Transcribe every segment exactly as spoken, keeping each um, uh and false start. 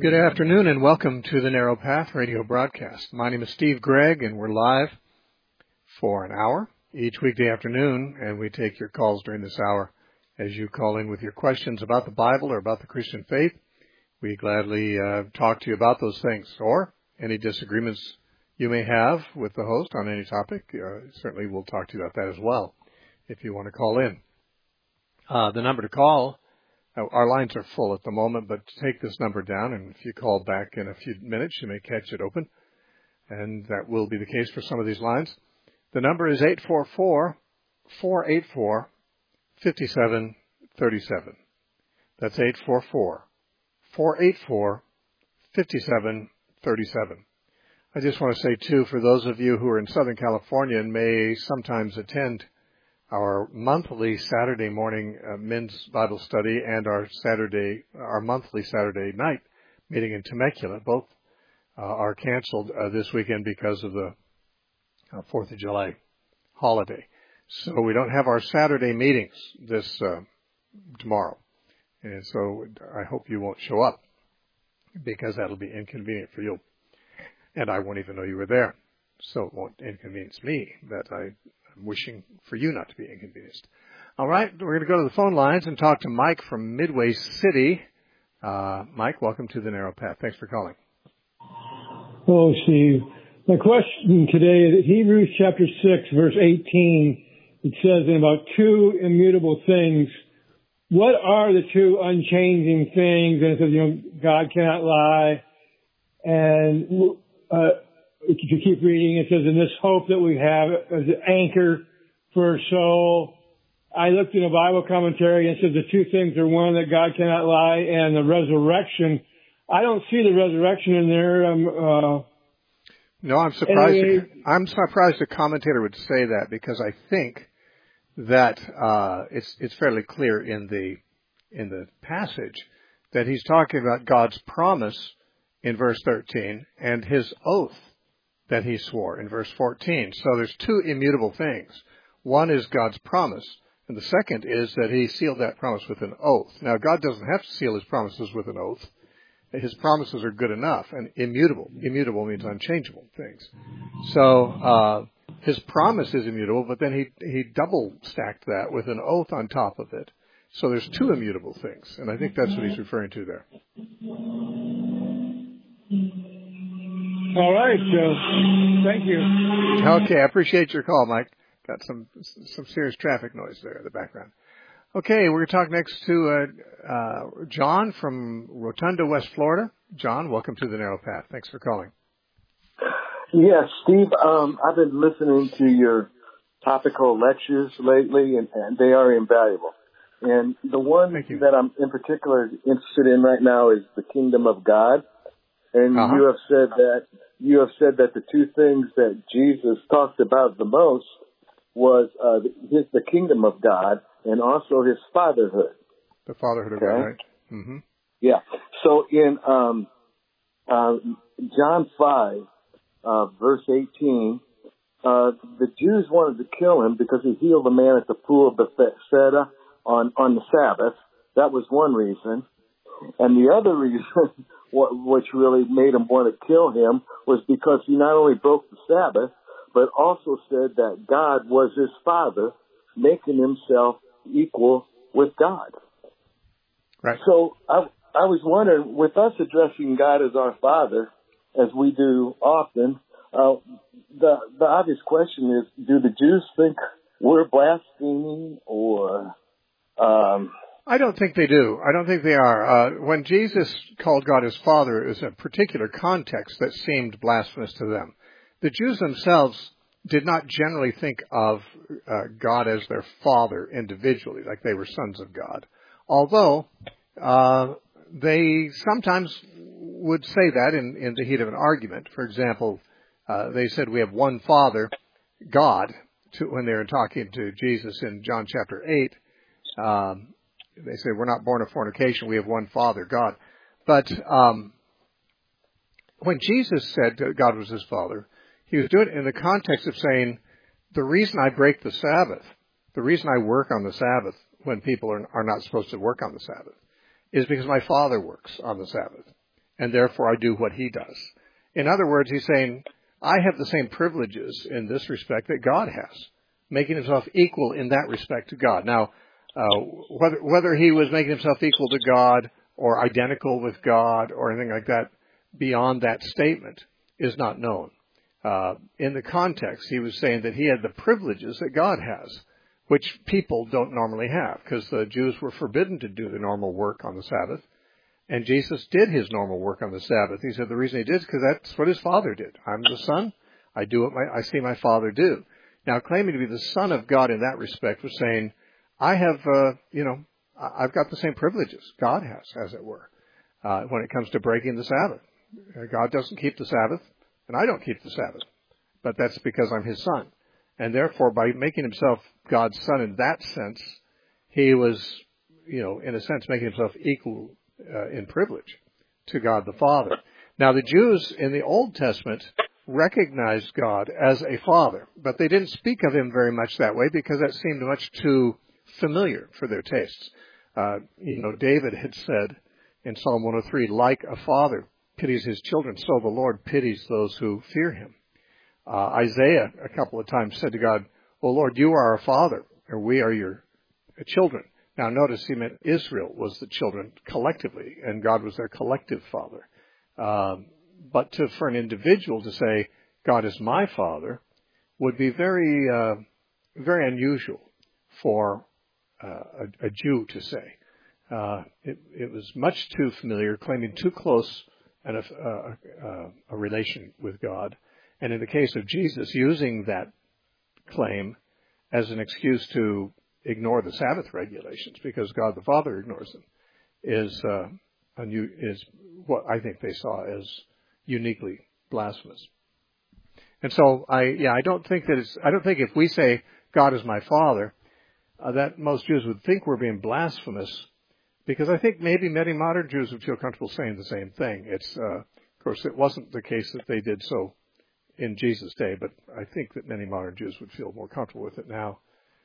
Good afternoon and welcome to the Narrow Path radio broadcast. My name is Steve Gregg and we're live for an hour each weekday afternoon, and we take your calls during this hour as you call in with your questions about the Bible or about the Christian faith. We gladly uh, talk to you about those things, or any disagreements you may have with the host on any topic. Uh, certainly we'll talk to you about that as well if you want to call in. Uh, the number to call, uh, our lines are full at the moment, but take this number down, and if you call back in a few minutes, you may catch it open, and that will be the case for some of these lines. The number is eight four four, four eight four, five seven three seven. That's eight four four, four eight four, five seven three seven. I just want to say, too, for those of you who are in Southern California and may sometimes attend our monthly Saturday morning uh, men's Bible study and our Saturday, our monthly Saturday night meeting in Temecula, both uh, are canceled uh, this weekend because of the uh, fourth of July holiday. So we don't have our Saturday meetings this uh, tomorrow. And so I hope you won't show up because that'll be inconvenient for you. And I won't even know you were there. So it won't inconvenience me that I I'm wishing for you not to be inconvenienced. All right, we're going to go to the phone lines and talk to Mike from Midway City. Uh, Mike, welcome to the Narrow Path. Thanks for calling. Hello, Steve. My question today is Hebrews chapter six, verse eighteen. It says, in about two immutable things, what are the two unchanging things? And it says, you know, God cannot lie. And uh if you keep reading, it says, in this hope that we have as an anchor for our soul. I looked in a Bible commentary and it says the two things are, one, that God cannot lie, and the resurrection. I don't see the resurrection in there. Um, uh, no, I'm surprised. Anyway, I'm surprised a commentator would say that, because I think that uh, it's it's fairly clear in the in the passage that he's talking about God's promise in verse thirteen and his oath that he swore in verse fourteen. So there's two immutable things. One is God's promise, and the second is that he sealed that promise with an oath. Now, God doesn't have to seal his promises with an oath. His promises are good enough and immutable. Immutable means unchangeable things. So uh, his promise is immutable, but then he he double stacked that with an oath on top of it. So there's two immutable things, and I think that's what he's referring to there. All right, so thank you. Okay, I appreciate your call, Mike. Got some some serious traffic noise there in the background. Okay, we're going to talk next to uh, uh, John from Rotunda, West Florida. John, welcome to the Narrow Path. Thanks for calling. Yes, Steve, um, I've been listening to your topical lectures lately, and, and they are invaluable. And the one that I'm in particular interested in right now is the kingdom of God. And uh-huh. you have said that you have said that the two things that Jesus talked about the most was uh, his the kingdom of God and also his fatherhood. The fatherhood of okay? God, right? Mm-hmm. Yeah. So in um, uh, John five, uh, verse eighteen, uh, the Jews wanted to kill him because he healed a man at the pool of Bethesda on on the Sabbath. That was one reason, and the other reason, what, which really made him want to kill him, was because he not only broke the Sabbath, but also said that God was his father, making himself equal with God. Right. So I, I was wondering, with us addressing God as our father, as we do often, uh, the the obvious question is, do the Jews think we're blaspheming or... Um, I don't think they do. I don't think they are. Uh, when Jesus called God his Father, it was a particular context that seemed blasphemous to them. The Jews themselves did not generally think of uh, God as their Father individually, like they were sons of God. Although uh, they sometimes would say that in, in the heat of an argument. For example, uh, they said we have one Father, God, to, when they were talking to Jesus in John chapter eight. Um, They say we're not born of fornication. We have one Father, God. But um, when Jesus said that God was his Father, he was doing it in the context of saying, the reason I break the Sabbath, the reason I work on the Sabbath when people are, are not supposed to work on the Sabbath, is because my Father works on the Sabbath. and therefore I do what he does. In other words, he's saying, I have the same privileges in this respect that God has, making himself equal in that respect to God. Now, uh, whether, whether he was making himself equal to God or identical with God or anything like that beyond that statement is not known. Uh, in the context, he was saying that he had the privileges that God has, which people don't normally have, because the Jews were forbidden to do the normal work on the Sabbath. And Jesus did his normal work on the Sabbath. He said the reason he did is because that's what his Father did. I'm the Son. I do what my, I see my Father do. Now, claiming to be the Son of God in that respect was saying, I have, uh, you know, I've got the same privileges God has, as it were, uh, when it comes to breaking the Sabbath. God doesn't keep the Sabbath, and I don't keep the Sabbath. But that's because I'm his Son. And therefore, by making himself God's Son in that sense, he was, you know, in a sense, making himself equal uh, in privilege to God the Father. Now, the Jews in the Old Testament recognized God as a father, but they didn't speak of him very much that way because that seemed much too familiar for their tastes. Uh, you know, David had said in Psalm one oh three, like a father pities his children, so the Lord pities those who fear him. Uh, Isaiah a couple of times said to God, "Oh Lord, you are our father, and we are your children." Now notice he meant Israel was the children collectively, and God was their collective father. Um, but to, for an individual to say, God is my father, would be very, uh, very unusual for uh, a, a Jew to say. Uh, it, it was much too familiar, claiming too close an, uh, uh, a relation with God. And in the case of Jesus, using that claim as an excuse to ignore the Sabbath regulations because God the Father ignores them is uh, unu- is what I think they saw as uniquely blasphemous. And so I yeah I don't think that it's I don't think if we say God is my Father uh, that most Jews would think we're being blasphemous, because I think maybe many modern Jews would feel comfortable saying the same thing. It's uh, of course it wasn't the case that they did so in Jesus' day, but I think that many modern Jews would feel more comfortable with it now.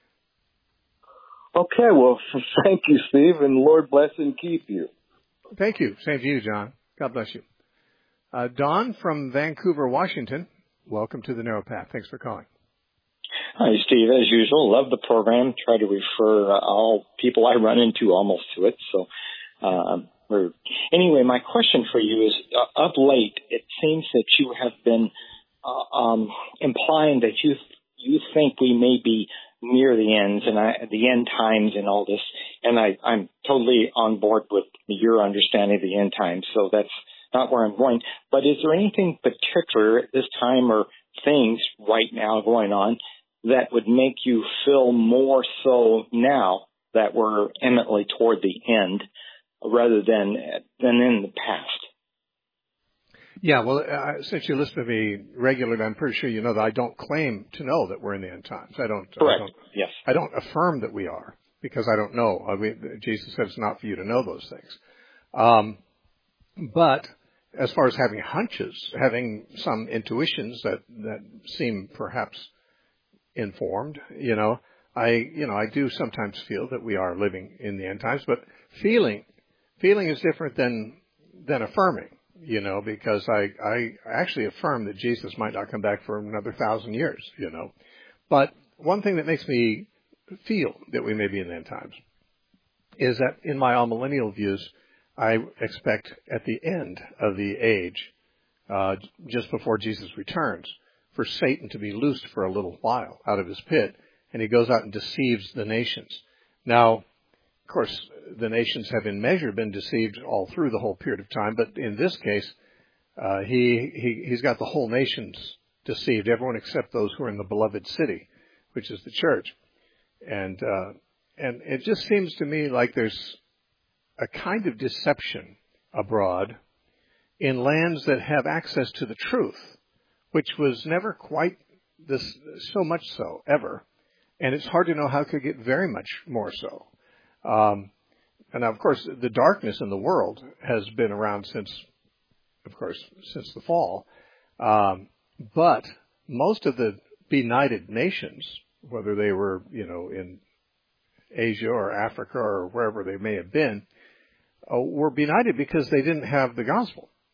Okay, well, thank you, Steve, and Lord bless and keep you. Thank you. Same to you, John. God bless you. Uh, Don from Vancouver, Washington, welcome to the Narrow Path. Thanks for calling. Hi, Steve. As usual, love the program. Try to refer uh, all people I run into almost to it. So, uh, we're, anyway, my question for you is, uh, of late, it seems that you have been uh, um, implying that you you think we may be near the ends and I, the end times and all this, and I, I'm totally on board with your understanding of the end times. So that's not where I'm going. But is there anything particular at this time or things right now going on that would make you feel more so now that we're imminently toward the end rather than than in the past? Yeah, well, uh, since you listen to me regularly, I'm pretty sure you know that I don't claim to know that we're in the end times. I don't. Correct. I don't, yes. I don't affirm that we are, because I don't know. I mean, Jesus said it's not for you to know those things. Um, but as far as having hunches, having some intuitions that, that seem perhaps informed, you know, I, you know, I do sometimes feel that we are living in the end times, but feeling, feeling is different than, than affirming, you know, because I, I actually affirm that Jesus might not come back for another thousand years, you know. But one thing that makes me feel that we may be in the end times is that in my amillennial views, I expect at the end of the age, uh, just before Jesus returns, for Satan to be loosed for a little while out of his pit, and he goes out and deceives the nations. Now, of course, the nations have in measure been deceived all through the whole period of time, but in this case, uh, he, he, he's got the whole nations deceived, everyone except those who are in the beloved city, which is the church. And, uh, and it just seems to me like there's a kind of deception abroad in lands that have access to the truth, which was never quite this, so much so, ever. And it's hard to know how it could get very much more so. Um, and now, of course, the darkness in the world has been around since, of course, since the fall. Um, but most of the benighted nations, whether they were, you know, in Asia or Africa or wherever they may have been, uh, were benighted because they didn't have the gospel.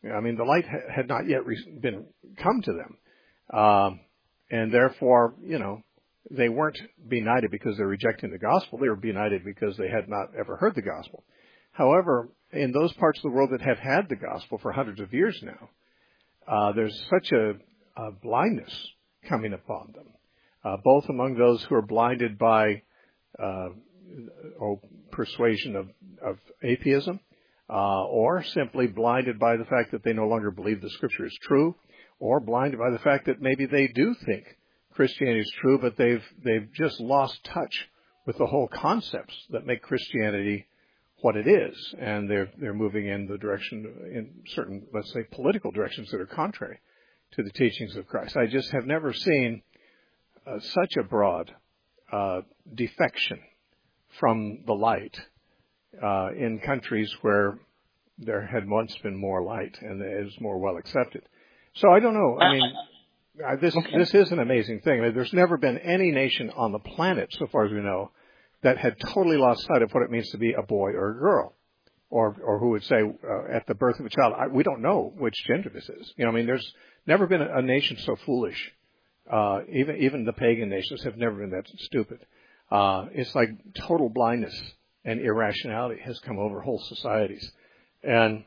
I mean, the light ha- had not yet re- been come to them. Um, and therefore, you know, they weren't benighted because they're rejecting the gospel. They were benighted because they had not ever heard the gospel. However, in those parts of the world that have had the gospel for hundreds of years now, uh, there's such a, a blindness coming upon them, uh, both among those who are blinded by uh, oh, persuasion of, of atheism, uh, or simply blinded by the fact that they no longer believe the Scripture is true, or blinded by the fact that maybe they do think Christianity is true, but they've they've just lost touch with the whole concepts that make Christianity what it is, and they're they're moving in the direction in certain, let's say, political directions that are contrary to the teachings of Christ. I just have never seen uh, such a broad uh, defection from the light uh, in countries where there had once been more light and it is more well accepted. So I don't know. I mean, uh, this okay. this is an amazing thing. I mean, there's never been any nation on the planet, so far as we know, that had totally lost sight of what it means to be a boy or a girl, or or who would say uh, at the birth of a child, I, we don't know which gender this is. You know, I mean, there's never been a, a nation so foolish. Uh, even even the pagan nations have never been that stupid. Uh, it's like total blindness and irrationality has come over whole societies, and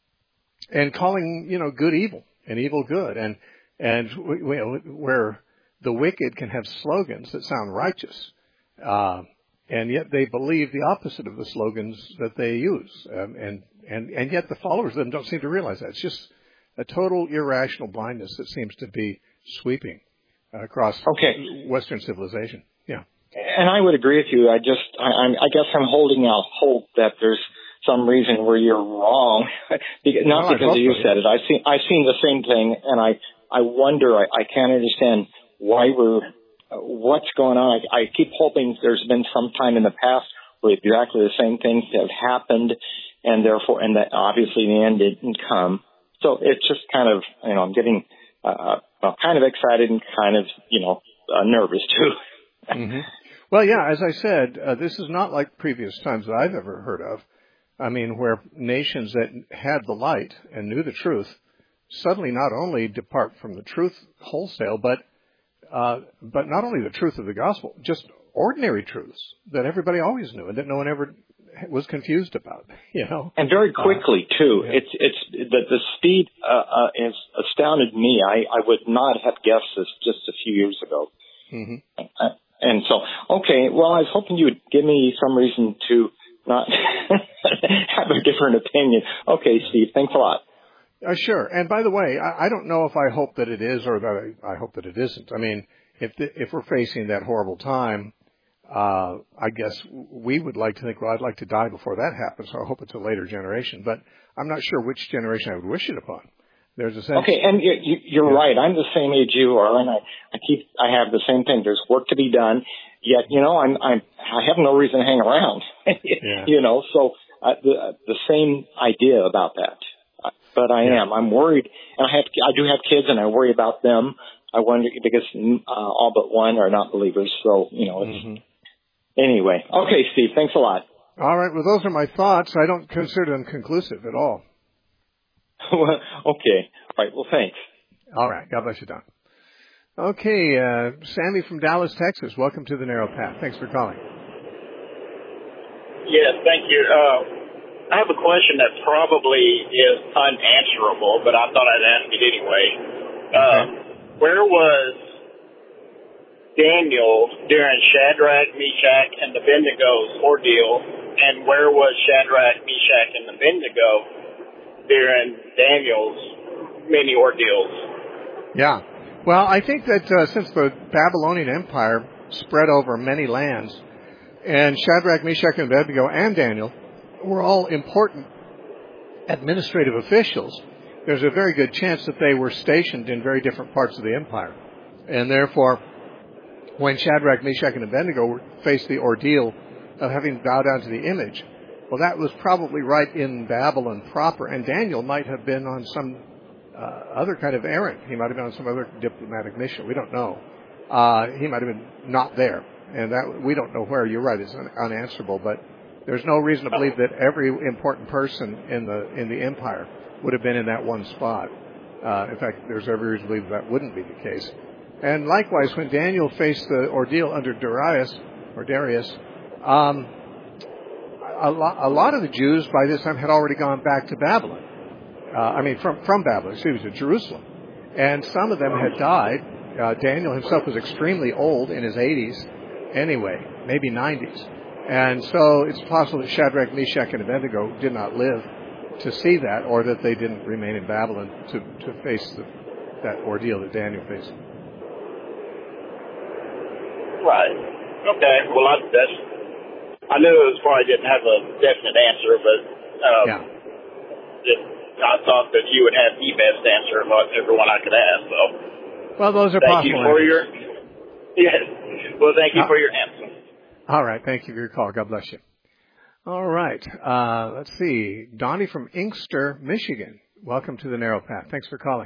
and calling you know good evil and evil good, and and we, we, where the wicked can have slogans that sound righteous. Uh, And yet they believe the opposite of the slogans that they use. Um, and, and, and yet the followers of them don't seem to realize that. It's just a total irrational blindness that seems to be sweeping uh, across okay. Western civilization. Yeah. And I would agree with you. I just, I, I'm, I guess I'm holding out hope that there's some reason where you're wrong. because, not well, because you so. said it. I've seen, I've seen the same thing, and I, I wonder, I, I can't understand why we're, what's going on. I, I keep hoping there's been some time in the past where exactly the same things have happened, and therefore, and that obviously the end didn't come. So it's just kind of, you know, I'm getting uh, well, kind of excited and kind of, you know, uh, nervous too. mm-hmm. Well, yeah, as I said, uh, this is not like previous times that I've ever heard of. I mean, where nations that had the light and knew the truth suddenly not only depart from the truth wholesale, but Uh, but not only the truth of the gospel, just ordinary truths that everybody always knew and that no one ever was confused about, you know. And very quickly, uh, too. Yeah. It's it's the, the speed uh, uh, has astounded me. I, I would not have guessed this just a few years ago. Mm-hmm. Uh, and so, okay, well, I was hoping you would give me some reason to not have a different opinion. Okay, Steve, thanks a lot. Uh, sure. And by the way, I, I don't know if I hope that it is or that I, I hope that it isn't. I mean, if the, if we're facing that horrible time, uh, I guess we would like to think, well, I'd like to die before that happens, so I hope it's a later generation. But I'm not sure which generation I would wish it upon. There's a sense. Okay, and you, you, you're yeah. right. I'm the same age you are, and I, I keep I have the same thing. There's work to be done. Yet, you know, I'm I'm I have no reason to hang around. yeah. You know, so uh, the the same idea about that. But I yeah. am. I'm worried, and I have. I do have kids, and I worry about them. I wonder because uh, all but one are not believers. So you know. It's, mm-hmm. Anyway, okay, Steve. Thanks a lot. All right. Well, those are my thoughts. I don't consider them conclusive at all. Okay. All right. Well, thanks. All right. God bless you, Don. Okay, uh, Sammy from Dallas, Texas. Welcome to the Narrow Path. Thanks for calling. Yes, thank you. Uh, I have a question that probably is unanswerable, but I thought I'd ask it anyway. Uh, okay. Where was Daniel during Shadrach, Meshach, and Abednego's ordeal, and where was Shadrach, Meshach, and Abednego during Daniel's many ordeals? Yeah. Well, I think that uh, since the Babylonian Empire spread over many lands, and Shadrach, Meshach, and Abednego, and Daniel were all important administrative officials, there's a very good chance that they were stationed in very different parts of the empire. And therefore, when Shadrach, Meshach, and Abednego faced the ordeal of having bowed down to the image, well, that was probably right in Babylon proper, and Daniel might have been on some uh, other kind of errand. He might have been on some other diplomatic mission. We don't know. Uh, he might have been not there, and that we don't know where. You're right, it's un- unanswerable, but There's no reason to believe that every important person in the in the empire would have been in that one spot. Uh, in fact, there's every reason to believe that wouldn't be the case. And likewise, when Daniel faced the ordeal under Darius, or Darius, um, a, lo- a lot of the Jews by this time had already gone back to Babylon. Uh, I mean, from, from Babylon, excuse me, to Jerusalem. And some of them had died. Uh, Daniel himself was extremely old, in his eighties anyway, maybe nineties. And so it's possible that Shadrach, Meshach, and Abednego did not live to see that, or that they didn't remain in Babylon to, to face the, that ordeal that Daniel faced. Right. Okay. Well, I, that's, I knew it was probably didn't have a definite answer, but um, yeah. it, I thought that you would have the best answer of everyone I could ask. So, well, those are thank possible you for answers. your yes. Well, thank you uh, for your answer. All right. Thank you for your call. God bless you. All right. Uh, let's see. Donnie from Inkster, Michigan. Welcome to the Narrow Path. Thanks for calling.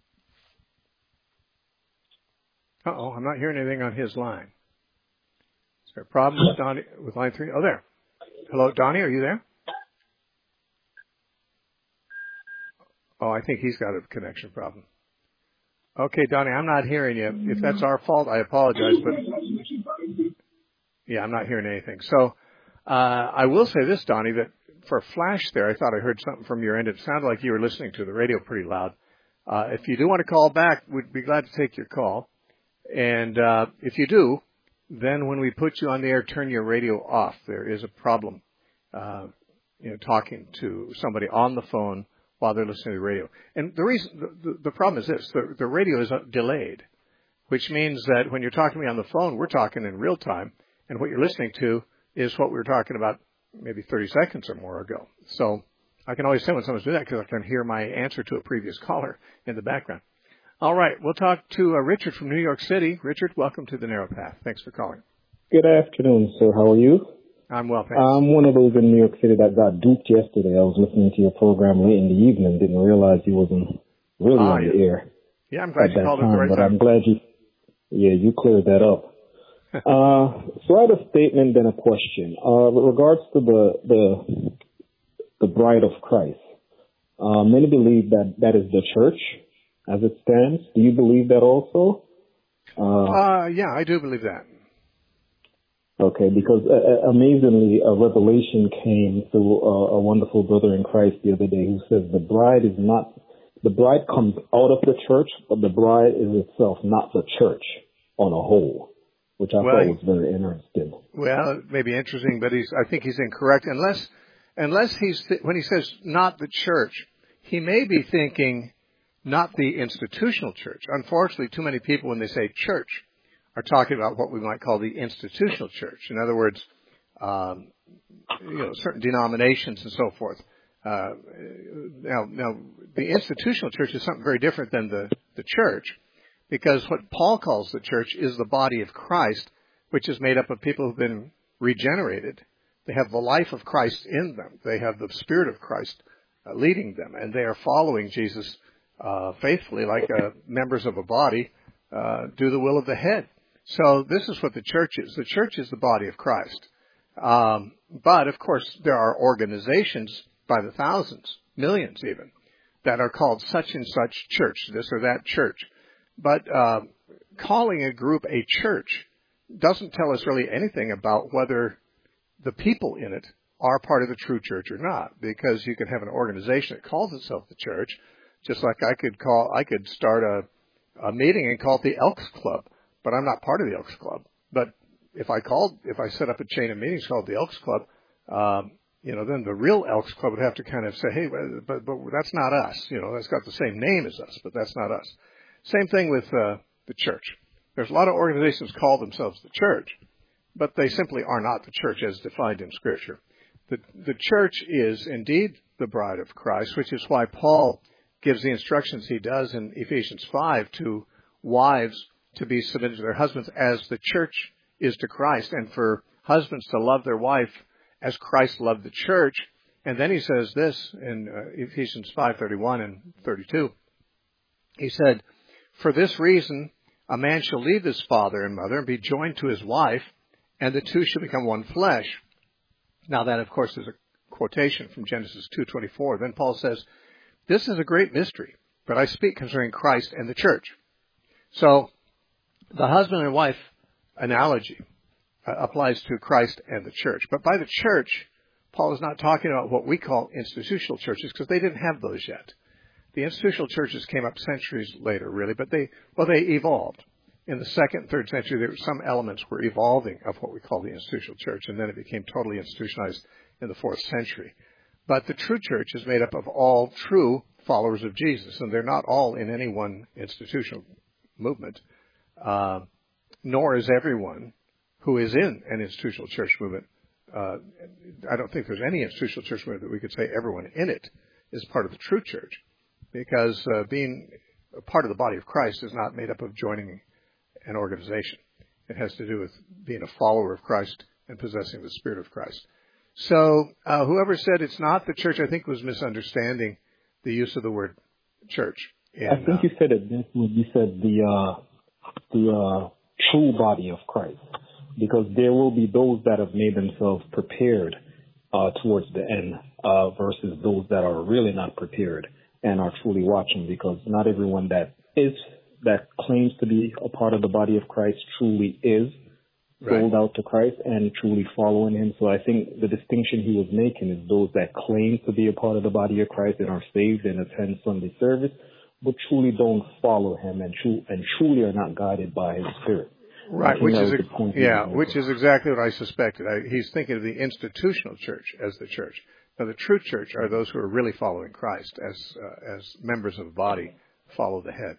Uh-oh, I'm not hearing anything on his line. Is there a problem with Donnie, with line three? Oh, there. Hello, Donnie, are you there? Oh, I think he's got a connection problem. Okay, Donnie, I'm not hearing you. If that's our fault, I apologize, but yeah, I'm not hearing anything. So, Uh, I will say this, Donnie, that for a flash there, I thought I heard something from your end. It sounded like you were listening to the radio pretty loud. Uh, if you do want to call back, we'd be glad to take your call. And uh, if you do, then when we put you on the air, turn your radio off. There is a problem, uh, you know, talking to somebody on the phone while they're listening to the radio. And the reason, the, the problem is this: the, the radio is delayed, which means that when you're talking to me on the phone, we're talking in real time, and what you're listening to is what we were talking about maybe thirty seconds or more ago. So I can always tell when someone's doing that because I can hear my answer to a previous caller in the background. All right, we'll talk to uh, Richard from New York City. Richard, welcome to the Narrow Path. Thanks for calling. Good afternoon, sir. How are you? I'm well, thanks. I'm one of those in New York City that got duped yesterday. I was listening to your program late in the evening, didn't realize you wasn't really ah, on yeah. the air. Yeah, I'm glad at you that called time, at the right but time. I'm glad you, yeah, you cleared that up. uh, so I had a statement and a question. Uh, with regards to the, the, the bride of Christ, uh, many believe that that is the church as it stands. Do you believe that also? Uh, uh yeah, I do believe that. Okay, because uh, amazingly, a revelation came through uh, a wonderful brother in Christ the other day who says the bride is not, the bride comes out of the church, but the bride is itself not the church on a whole, which I well, thought was very interesting. Well, it may be interesting, but he's, I think he's incorrect. Unless, unless he's, th- when he says not the church, he may be thinking not the institutional church. Unfortunately, too many people, when they say church, are talking about what we might call the institutional church. In other words, um, you know, certain denominations and so forth. Uh, now, now, the institutional church is something very different than the, the church, because what Paul calls the church is the body of Christ, which is made up of people who've been regenerated. They have the life of Christ in them. They have the Spirit of Christ uh, leading them, and they are following Jesus uh, faithfully, like uh, members of a body uh, do the will of the head. So this is what the church is. The church is the body of Christ. Um, but, of course, there are organizations by the thousands, millions even, that are called such and such church, this or that church. But uh, calling a group a church doesn't tell us really anything about whether the people in it are part of the true church or not, because you can have an organization that calls itself the church, just like I could call, I could start a, a meeting and call it the Elks Club, but I'm not part of the Elks Club. But if I called, if I set up a chain of meetings called the Elks Club, um, you know, then the real Elks Club would have to kind of say, hey, but, but that's not us. You know, that's got the same name as us, but that's not us. Same thing with uh, the church. There's a lot of organizations call themselves the church, but they simply are not the church as defined in Scripture. The, the church is indeed the bride of Christ, which is why Paul gives the instructions he does in Ephesians five to wives to be submitted to their husbands as the church is to Christ, and for husbands to love their wife as Christ loved the church. And then he says this in uh, Ephesians five thirty-one and thirty-two. He said, for this reason, a man shall leave his father and mother and be joined to his wife, and the two shall become one flesh. Now that, of course, is a quotation from Genesis two twenty-four. Then Paul says, this is a great mystery, but I speak concerning Christ and the church. So the husband and wife analogy uh, applies to Christ and the church. But by the church, Paul is not talking about what we call institutional churches, because they didn't have those yet. The institutional churches came up centuries later, really, but they, well, they evolved. In the second and third century, there were some elements were evolving of what we call the institutional church, and then it became totally institutionalized in the fourth century. But the true church is made up of all true followers of Jesus, and they're not all in any one institutional movement, uh, nor is everyone who is in an institutional church movement. Uh, I don't think there's any institutional church movement that we could say everyone in it is part of the true church, because uh, being a part of the body of Christ is not made up of joining an organization. It has to do with being a follower of Christ and possessing the Spirit of Christ. So uh, whoever said it's not the church, I think, was misunderstanding the use of the word church. In, I think uh, you said it this when you said the uh, the uh, true body of Christ, because there will be those that have made themselves prepared uh, towards the end uh, versus those that are really not prepared and are truly watching, because not everyone that is that claims to be a part of the body of Christ truly is sold right. out to Christ and truly following him. So I think the distinction he was making is those that claim to be a part of the body of Christ and are saved and attend Sunday service, but truly don't follow him and, true, and truly are not guided by his Spirit. Right, which is a, yeah, which is exactly what I suspected. I, he's thinking of the institutional church as the church. Now, the true church are those who are really following Christ as uh, as members of the body, follow the head.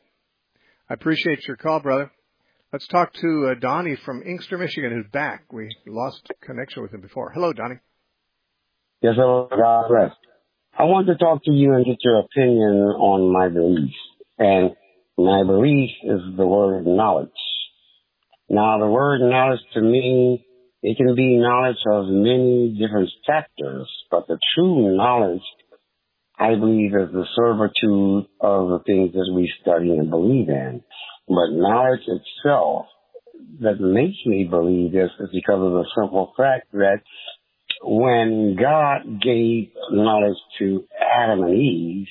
I appreciate your call, brother. Let's talk to uh, Donnie from Inkster, Michigan, who's back. We lost connection with him before. Hello, Donnie. Yes, hello, God bless. I want to talk to you and get your opinion on my belief. And my belief is the word knowledge. Now, the word knowledge to me, it can be knowledge of many different factors, but the true knowledge, I believe, is the servitude of the things that we study and believe in. But knowledge itself that makes me believe this is because of the simple fact that when God gave knowledge to Adam and Eve,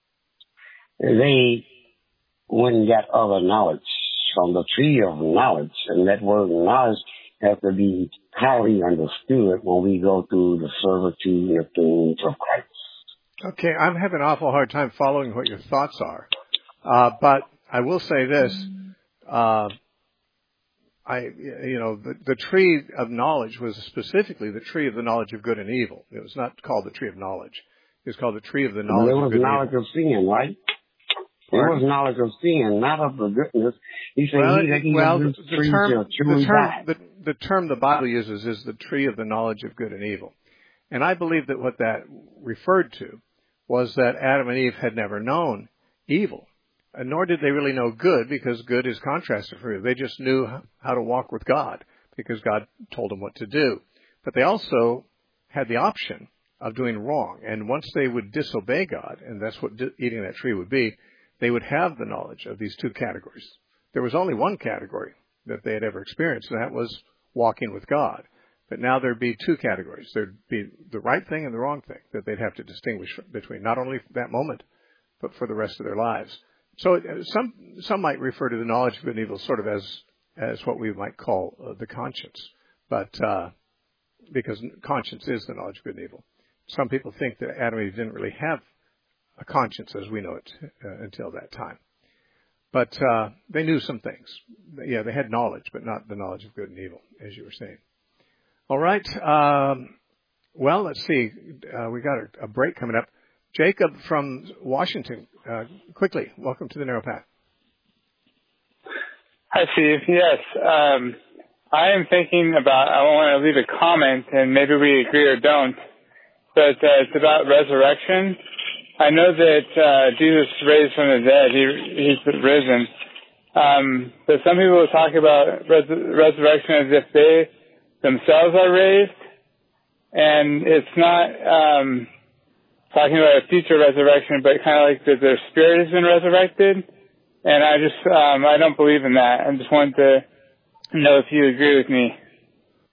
they went and got other knowledge from the tree of knowledge, and that word knowledge has to be highly understood when we go through the servitude of things of Christ. Okay, I'm having an awful hard time following what your thoughts are, uh, but I will say this: uh, I, you know, the, the tree of knowledge was specifically the tree of the knowledge of good and evil. It was not called the tree of knowledge; it was called the tree of the knowledge well, of good knowledge and evil. Of sin, right? It was knowledge of sin, not of the goodness. He said well, he that he well the, the, term, the, term, the, the term the Bible uses is the tree of the knowledge of good and evil. And I believe that what that referred to was that Adam and Eve had never known evil, and nor did they really know good, because good is contrasted for evil. They just knew how to walk with God because God told them what to do. But they also had the option of doing wrong. And once they would disobey God, and that's what di- eating that tree would be, they would have the knowledge of these two categories. There was only one category that they had ever experienced, and that was walking with God. But now there'd be two categories. There'd be the right thing and the wrong thing that they'd have to distinguish between, not only that moment, but for the rest of their lives. So some some might refer to the knowledge of good and evil sort of as as what we might call uh, the conscience, but uh, because conscience is the knowledge of good and evil. Some people think that Adam and Eve didn't really have a conscience as we know it uh, until that time. But uh, they knew some things. Yeah, they had knowledge, but not the knowledge of good and evil, as you were saying. All right. Um, well, let's see. Uh, we got a, a break coming up. Jacob from Washington, uh, quickly, welcome to the Narrow Path. Hi, Steve. Yes, um, I am thinking about, I want to leave a comment, and maybe we agree or don't, but uh, it's about resurrection. I know that uh, Jesus raised from the dead. He, he's risen. Um, but some people talk about res- resurrection as if they themselves are raised. And it's not um, talking about a future resurrection, but kind of like that their spirit has been resurrected. And I just, um, I don't believe in that. I just wanted to know if you agree with me.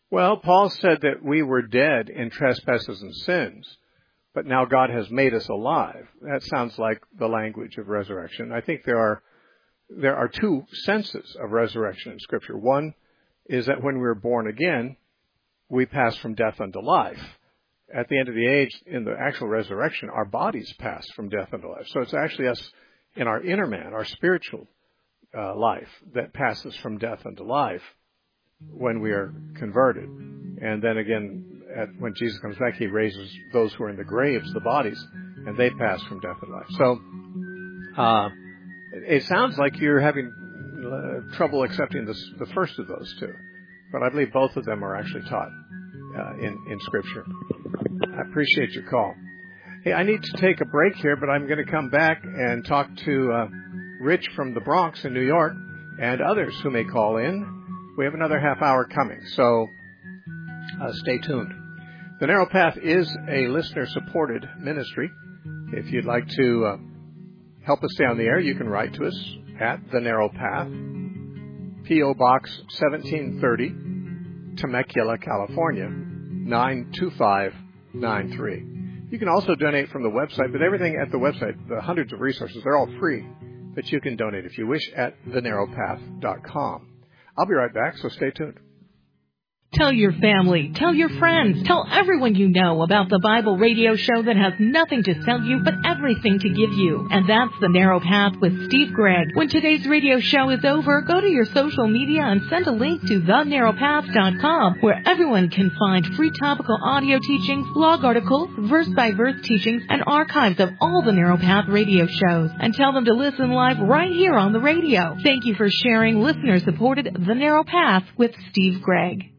Well, Paul said that we were dead in trespasses and sins, but now God has made us alive. That sounds like the language of resurrection. I think there are there are two senses of resurrection in Scripture. One is that when we were born again, we pass from death unto life. At the end of the age, in the actual resurrection, our bodies pass from death unto life. So it's actually us in our inner man, our spiritual uh, life, that passes from death unto life when we are converted. And then again, at, when Jesus comes back, he raises those who are in the graves, the bodies, and they pass from death to life. So uh, it sounds like you're having uh, trouble accepting this, the first of those two. But I believe both of them are actually taught uh, in, in Scripture. I appreciate your call. Hey, I need to take a break here, but I'm going to come back and talk to uh, Rich from the Bronx in New York and others who may call in. We have another half hour coming, so uh, stay tuned. The Narrow Path is a listener-supported ministry. If you'd like to uh, help us stay on the air, you can write to us at The Narrow Path, P O. Box seventeen thirty, Temecula, California, nine two five nine three. You can also donate from the website, but everything at the website, the hundreds of resources, they're all free, but you can donate if you wish at the narrow path dot com. I'll be right back, so stay tuned. Tell your family, tell your friends, tell everyone you know about the Bible radio show that has nothing to sell you but everything to give you. And that's The Narrow Path with Steve Gregg. When today's radio show is over, go to your social media and send a link to the narrow path dot com, where everyone can find free topical audio teachings, blog articles, verse-by-verse teachings, and archives of all the Narrow Path radio shows. And tell them to listen live right here on the radio. Thank you for sharing listener-supported The Narrow Path with Steve Gregg.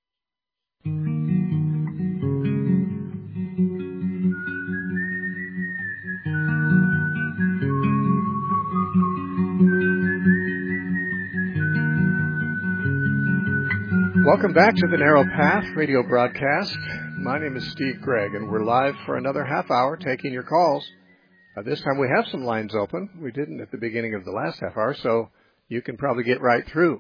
Welcome back to the Narrow Path radio broadcast. My name is Steve Gregg, and we're live for another half hour taking your calls. Uh, this time we have some lines open. We didn't at the beginning of the last half hour, so you can probably get right through.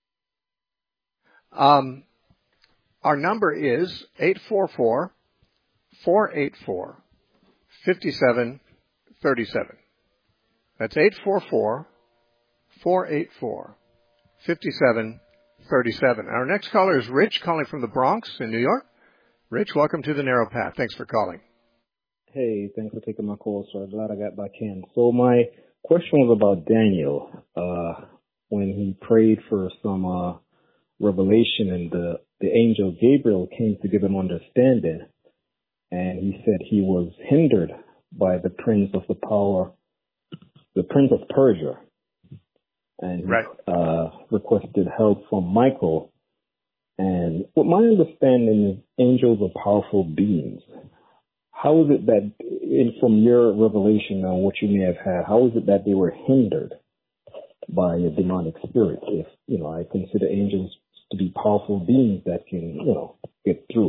Um, our number is eight four four, four eight four, five seven three seven. That's eight four four, four eight four, five seven three seven. Our next caller is Rich, calling from the Bronx in New York. Rich, welcome to the Narrow Path. Thanks for calling. Hey, thanks for taking my call, sir. Glad I got back in. So my question was about Daniel, uh, when he prayed for some uh, revelation, and the, the angel Gabriel came to give him understanding, and he said he was hindered by the prince of the power, the prince of Persia, and he right. uh, requested help from Michael. And what my understanding is, angels are powerful beings. How is it that, in, from your revelation and what you may have had, how is it that they were hindered by a demonic spirit? If, you know, I consider angels to be powerful beings that can, you know, get through.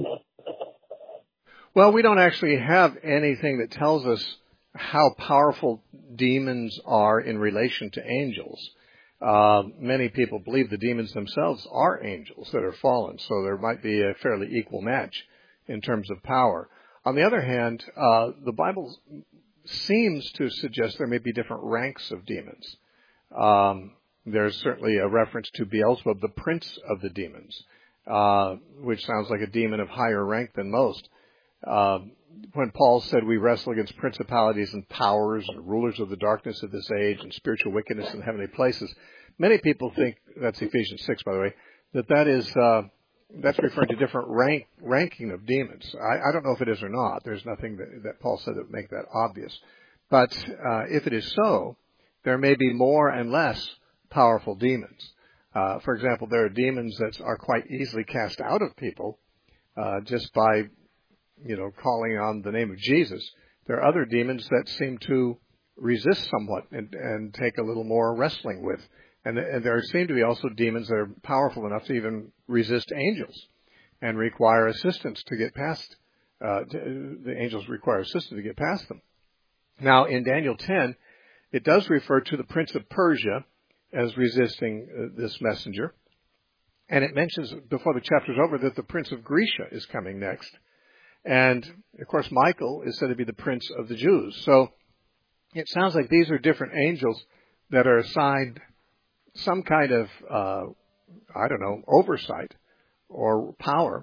Well, we don't actually have anything that tells us how powerful demons are in relation to angels. Uh, many people believe the demons themselves are angels that are fallen, so there might be a fairly equal match in terms of power. On the other hand, uh, the Bible seems to suggest there may be different ranks of demons. Um, there's certainly a reference to Beelzebub, the prince of the demons, uh, which sounds like a demon of higher rank than most. Uh, when Paul said we wrestle against principalities and powers and rulers of the darkness of this age and spiritual wickedness in heavenly places, many people think, that's Ephesians six, by the way, that that is, uh, that's referring to different rank, ranking of demons. I, I don't know if it is or not. There's nothing that, that Paul said that would make that obvious. But uh, if it is so, there may be more and less powerful demons. Uh, for example, there are demons that are quite easily cast out of people uh, just by, you know, calling on the name of Jesus. There are other demons that seem to resist somewhat and, and take a little more wrestling with. And, and there seem to be also demons that are powerful enough to even resist angels and require assistance to get past, uh, to, the angels require assistance to get past them. Now, in Daniel ten, it does refer to the prince of Persia as resisting uh, this messenger. And it mentions before the chapter's over that the prince of Grecia is coming next. And, of course, Michael is said to be the prince of the Jews. So it sounds like these are different angels that are assigned some kind of, uh, I don't know, oversight or power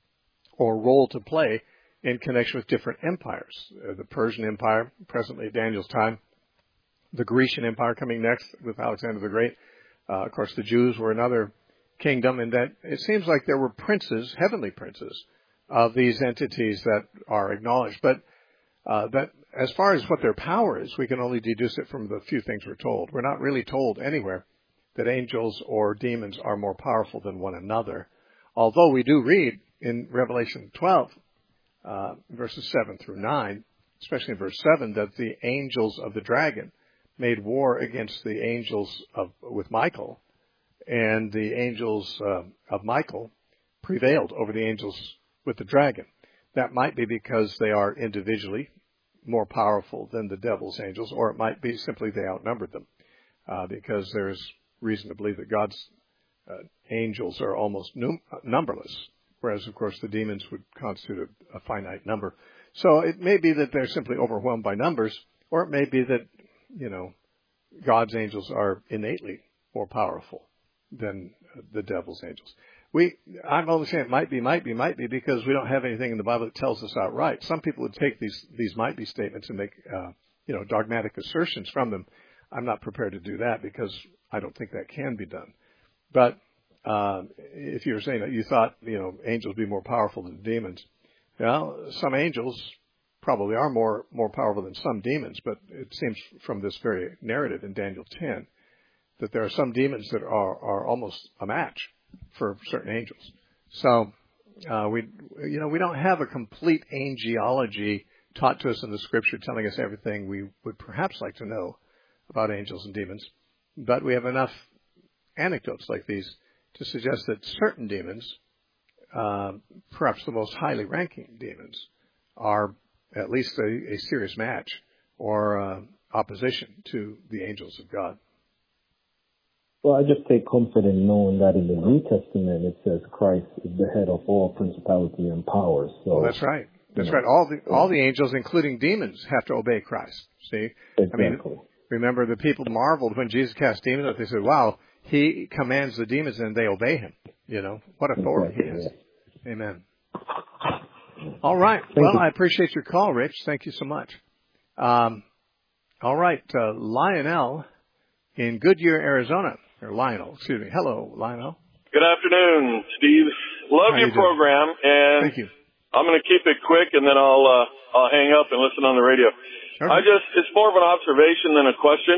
or role to play in connection with different empires. Uh, the Persian Empire, presently at Daniel's time. The Grecian Empire coming next with Alexander the Great. Uh, of course, the Jews were another kingdom, and that it seems like there were princes, heavenly princes, of these entities that are acknowledged. But uh, that, as far as what their power is, we can only deduce it from the few things we're told. We're not really told anywhere that angels or demons are more powerful than one another. Although we do read in Revelation twelve, uh, verses seven through nine, especially in verse seven, that the angels of the dragon made war against the angels of with Michael, and the angels uh, of Michael prevailed over the angels with the dragon. That might be because they are individually more powerful than the devil's angels, or it might be simply they outnumbered them, uh, because there's reason to believe that God's uh, angels are almost num- numberless, whereas, of course, the demons would constitute a, a finite number. So it may be that they're simply overwhelmed by numbers, or it may be that, you know, God's angels are innately more powerful than the devil's angels. We, I'm only saying it might be, might be, might be, because we don't have anything in the Bible that tells us outright. Some people would take these, these might be statements and make, uh, you know, dogmatic assertions from them. I'm not prepared to do that because I don't think that can be done. But, um, if you were saying that you thought, you know, angels be more powerful than demons, well, some angels probably are more, more powerful than some demons, but it seems from this very narrative in Daniel ten that there are some demons that are, are almost a match for certain angels. So, uh, we, you know, we don't have a complete angelology taught to us in the scripture telling us everything we would perhaps like to know about angels and demons, but we have enough anecdotes like these to suggest that certain demons, uh, perhaps the most highly ranking demons, are at least a, a serious match or uh, opposition to the angels of God. Well, I just take comfort in knowing that in the New Testament it says Christ is the head of all principality and powers. So well, that's right. That's you know, right. All the all the angels, including demons, have to obey Christ. See, exactly. I mean, remember the people marveled when Jesus cast demons out. They said, "Wow, he commands the demons and they obey him." You know what authority exactly, he has. Yeah. Amen. All right. Thank well, you. I appreciate your call, Rich. Thank you so much. Um, all right, uh, Lionel in Goodyear, Arizona. Or Lionel, excuse me. Hello, Lionel. Good afternoon, Steve. Love How your you program, and Thank you. I'm going to keep it quick, and then I'll uh, I'll hang up and listen on the radio. Okay. I just it's more of an observation than a question.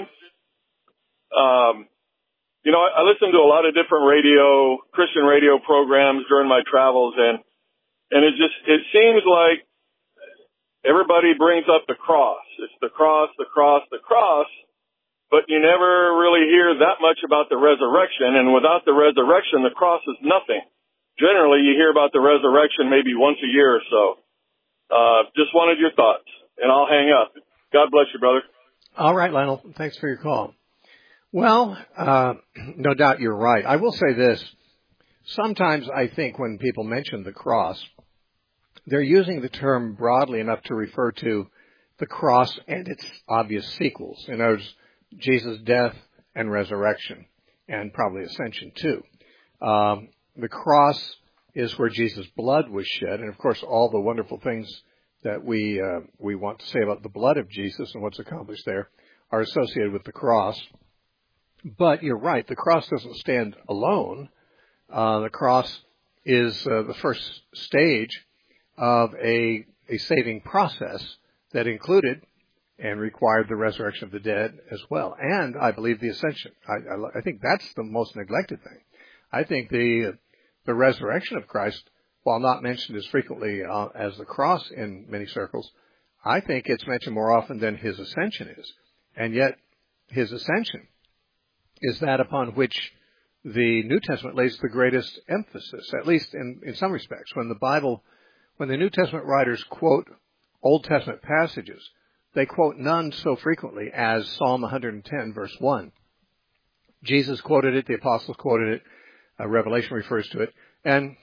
Um, you know, I, I listen to a lot of different radio Christian radio programs during my travels, and and it just it seems like everybody brings up the cross. It's the cross, the cross, the cross. But you never really hear that much about the resurrection, and without the resurrection, the cross is nothing. Generally, you hear about the resurrection maybe once a year or so. Uh, just wanted your thoughts, and I'll hang up. God bless you, brother. All right, Lionel. Thanks for your call. Well, uh, no doubt you're right. I will say this. Sometimes I think when people mention the cross, they're using the term broadly enough to refer to the cross and its obvious sequels. In other words, Jesus' death and resurrection, and probably ascension too. Um, the cross is where Jesus' blood was shed, and of course all the wonderful things that we uh, we want to say about the blood of Jesus and what's accomplished there are associated with the cross. But you're right, the cross doesn't stand alone. Uh, the cross is uh, the first stage of a a saving process that included and required the resurrection of the dead as well. And I believe the ascension. I, I, I think that's the most neglected thing. I think the the resurrection of Christ, while not mentioned as frequently uh, as the cross in many circles, I think it's mentioned more often than his ascension is. And yet his ascension is that upon which the New Testament lays the greatest emphasis, at least in, in some respects. When the Bible, when the New Testament writers quote Old Testament passages, they quote none so frequently as Psalm one hundred ten, verse one. Jesus quoted it, the apostles quoted it, Uh, Revelation refers to it. And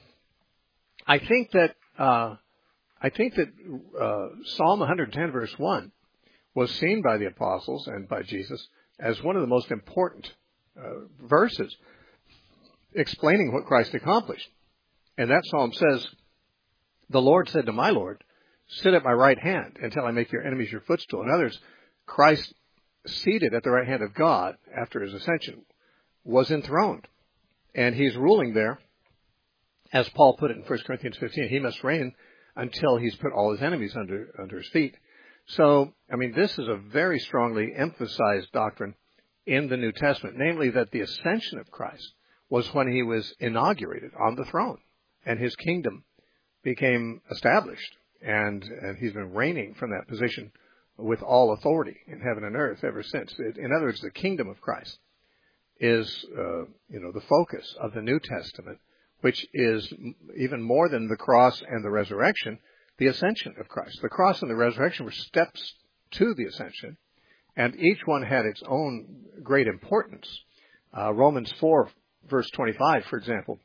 I think that, uh, I think that, uh, Psalm one ten verse one was seen by the apostles and by Jesus as one of the most important, uh, verses explaining what Christ accomplished. And that psalm says, the Lord said to my Lord, sit at my right hand until I make your enemies your footstool. In others, Christ seated at the right hand of God after his ascension was enthroned. And he's ruling there, as Paul put it in First Corinthians fifteen, he must reign until he's put all his enemies under, under his feet. So, I mean, this is a very strongly emphasized doctrine in the New Testament, namely that the ascension of Christ was when he was inaugurated on the throne and his kingdom became established. And, and he's been reigning from that position with all authority in heaven and earth ever since. In other words, the kingdom of Christ is, uh, you know, the focus of the New Testament, which is even more than the cross and the resurrection, the ascension of Christ. The cross and the resurrection were steps to the ascension, and each one had its own great importance. Uh, Romans four, verse twenty-five, for example,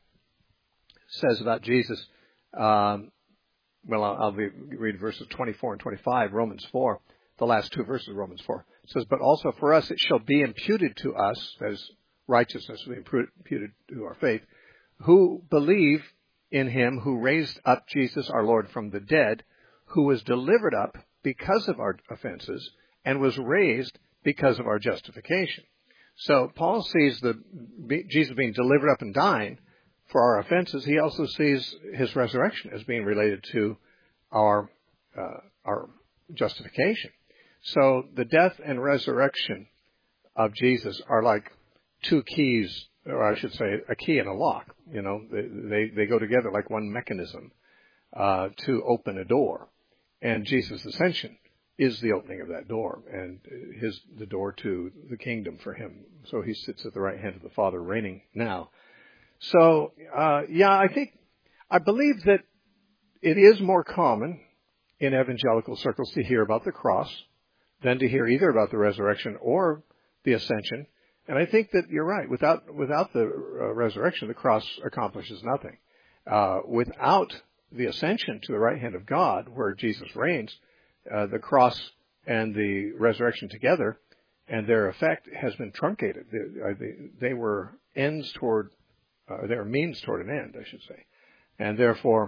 says about Jesus, um, well, I'll, I'll read verses twenty-four and twenty-five, Romans four, the last two verses of Romans four. It says, but also for us it shall be imputed to us, that is, righteousness will be imputed to our faith, who believe in him who raised up Jesus our Lord from the dead, who was delivered up because of our offenses and was raised because of our justification. So Paul sees the Jesus being delivered up and dying for our offenses. He also sees his resurrection as being related to our uh, our justification. So the death and resurrection of Jesus are like two keys, or I should say a key and a lock. You know, they they, they go together like one mechanism uh, to open a door. And Jesus' ascension is the opening of that door, and his the door to the kingdom for him. So he sits at the right hand of the Father, reigning now. So, uh, yeah, I think, I believe that it is more common in evangelical circles to hear about the cross than to hear either about the resurrection or the ascension. And I think that you're right. Without, without the uh, resurrection, the cross accomplishes nothing. Uh, without the ascension to the right hand of God, where Jesus reigns, uh, the cross and the resurrection together and their effect has been truncated. They, they, they were ends toward Uh, they are means toward an end, I should say. And therefore,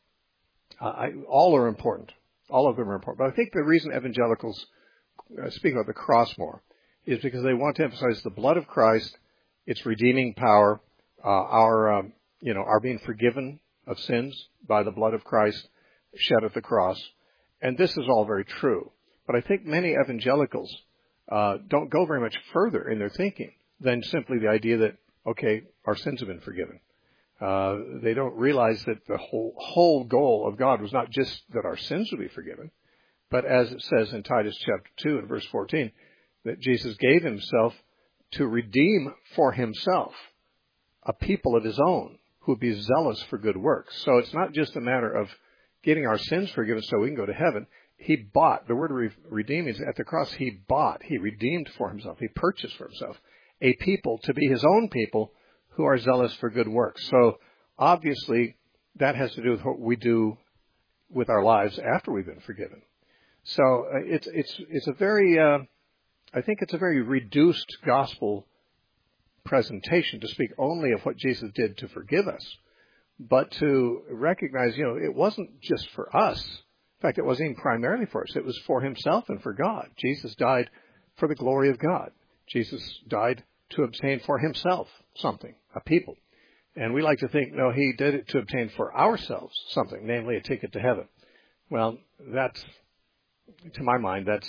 uh, I, all are important. All of them are important. But I think the reason evangelicals uh, speak about the cross more is because they want to emphasize the blood of Christ, its redeeming power, uh, our, um, you know, our being forgiven of sins by the blood of Christ shed at the cross. And this is all very true. But I think many evangelicals uh, don't go very much further in their thinking than simply the idea that, okay, our sins have been forgiven. Uh, they don't realize that the whole whole goal of God was not just that our sins would be forgiven, but as it says in Titus chapter two and verse fourteen, that Jesus gave himself to redeem for himself a people of his own who would be zealous for good works. So it's not just a matter of getting our sins forgiven so we can go to heaven. He bought, the word redeem is at the cross, he bought, he redeemed for himself, he purchased for himself a people to be his own people who are zealous for good works. So obviously that has to do with what we do with our lives after we've been forgiven. So uh, it's it's it's a very uh, I think it's a very reduced gospel presentation to speak only of what Jesus did to forgive us, but to recognize, you know, it wasn't just for us. In fact, it wasn't even primarily for us. It was for himself and for God. Jesus died for the glory of God. Jesus died to obtain for himself something, a people. And we like to think, no, he did it to obtain for ourselves something, namely a ticket to heaven. Well, that's, to my mind, that's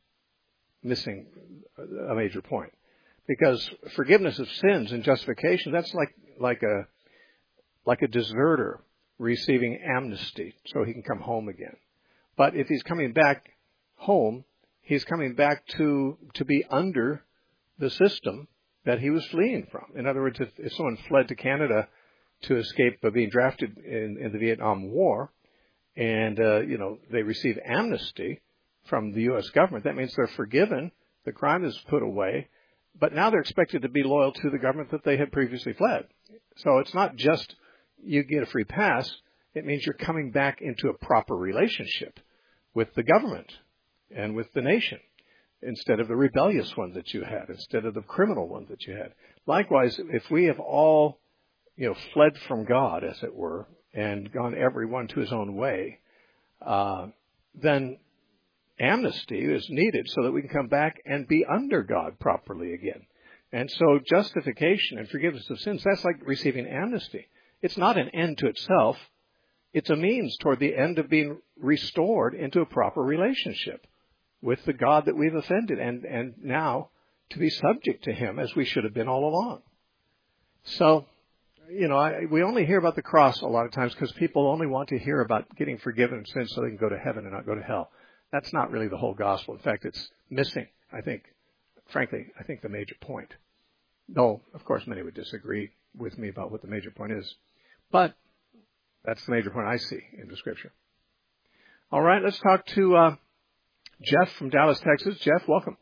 missing a major point. Because forgiveness of sins and justification, that's like, like a, like a deserter receiving amnesty so he can come home again. But if he's coming back home, he's coming back to, to be under the system that he was fleeing from. In other words, if, if someone fled to Canada to escape being drafted in, in the Vietnam War, and, uh, you know, they receive amnesty from the U S government, that means they're forgiven, the crime is put away, but now they're expected to be loyal to the government that they had previously fled. So it's not just you get a free pass. It means you're coming back into a proper relationship with the government and with the nation instead of the rebellious one that you had, instead of the criminal one that you had. Likewise, if we have all, you know, fled from God, as it were, and gone every one to his own way, uh, then amnesty is needed so that we can come back and be under God properly again. And so justification and forgiveness of sins, that's like receiving amnesty. It's not an end to itself. It's a means toward the end of being restored into a proper relationship with the God that we've offended, and, and now to be subject to him as we should have been all along. So, you know, I, we only hear about the cross a lot of times because people only want to hear about getting forgiven of sins so they can go to heaven and not go to hell. That's not really the whole gospel. In fact, it's missing, I think, frankly, I think the major point. Though, of course, many would disagree with me about what the major point is. But that's the major point I see in the Scripture. All right, let's talk to uh, Jeff from Dallas, Texas. Jeff, welcome.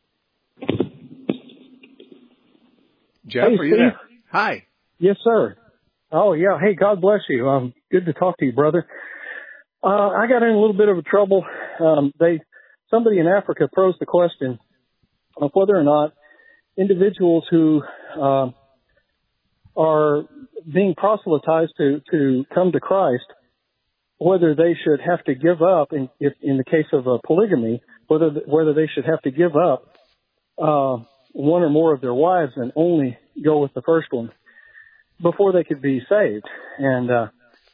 Jeff, hey, are you Steve. there? Hi. Yes, sir. Oh, yeah. Hey, God bless you. Um, good to talk to you, brother. Uh, I got in a little bit of a trouble. Um, they, somebody in Africa posed the question of whether or not individuals who uh, are being proselytized to, to come to Christ, whether they should have to give up, in, if, in the case of uh, polygamy, whether whether they should have to give up uh, one or more of their wives and only go with the first one before they could be saved. And uh,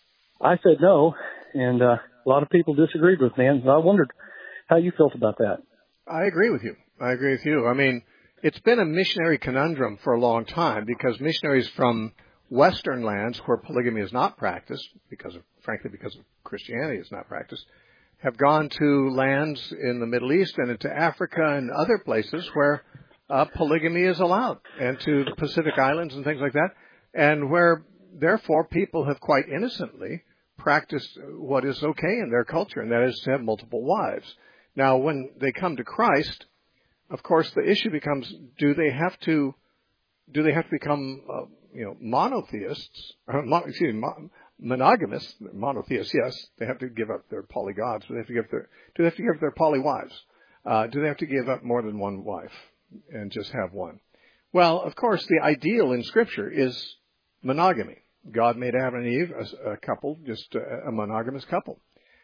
I said no, and uh, a lot of people disagreed with me, and I wondered how you felt about that. I agree with you. I agree with you. I mean, it's been a missionary conundrum for a long time because missionaries from Western lands where polygamy is not practiced, because of, frankly, because of Christianity is not practiced, have gone to lands in the Middle East and into Africa and other places where uh, polygamy is allowed, and to the Pacific Islands and things like that, and where, therefore, people have quite innocently practiced what is okay in their culture, and that is to have multiple wives. Now, when they come to Christ, of course, the issue becomes: do they have to, do they have to become, uh, you know, monotheists? Or, excuse me, monogamous, monotheists? Yes, they have to give up their polygods. But they have to give their, do they have to give up their polywives? Uh, do they have to give up more than one wife and just have one? Well, of course, the ideal in Scripture is monogamy. God made Adam and Eve a, a couple, just a, a monogamous couple.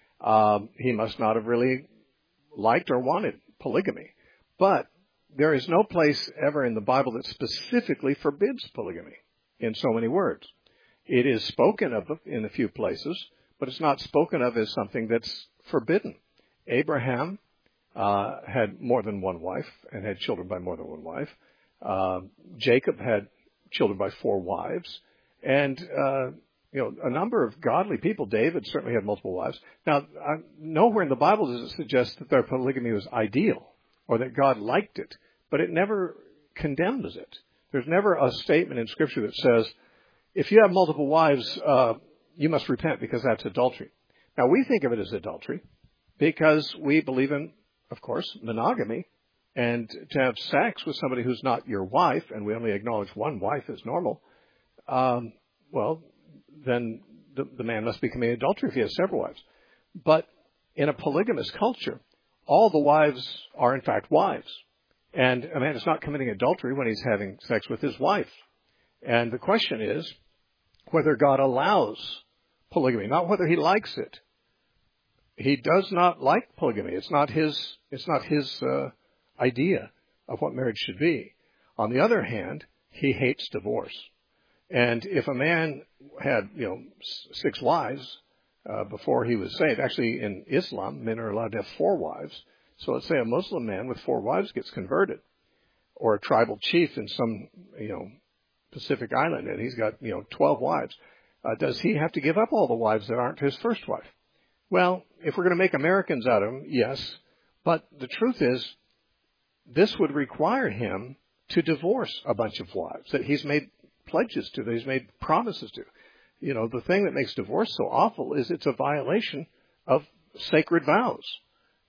Um, he must not have really liked or wanted polygamy. But there is no place ever in the Bible that specifically forbids polygamy in so many words. It is spoken of in a few places, but it's not spoken of as something that's forbidden. Abraham uh, had more than one wife and had children by more than one wife. Uh, Jacob had children by four wives. And, uh, you know, a number of godly people, David certainly had multiple wives. Now, uh, nowhere in the Bible does it suggest that their polygamy was ideal or that God liked it, but it never condemns it. There's never a statement in Scripture that says, if you have multiple wives, uh, you must repent because that's adultery. Now, we think of it as adultery because we believe in, of course, monogamy, and to have sex with somebody who's not your wife, and we only acknowledge one wife as normal, um, well, then the, the man must be committing adultery if he has several wives. But in a polygamous culture, all the wives are, in fact, wives. And a man is not committing adultery when he's having sex with his wife. And the question is whether God allows polygamy, not whether he likes it. He does not like polygamy. It's not his, it's not his uh, idea of what marriage should be. On the other hand, he hates divorce. And if a man had, you know, six wives uh, before he was saved, actually in Islam, men are allowed to have four wives. So let's say a Muslim man with four wives gets converted, or a tribal chief in some, you know, Pacific island, and he's got, you know, twelve wives. Uh, does he have to give up all the wives that aren't his first wife? Well, if we're going to make Americans out of him, yes. But the truth is, this would require him to divorce a bunch of wives that he's made pledges to, that he's made promises to. You know, the thing that makes divorce so awful is it's a violation of sacred vows.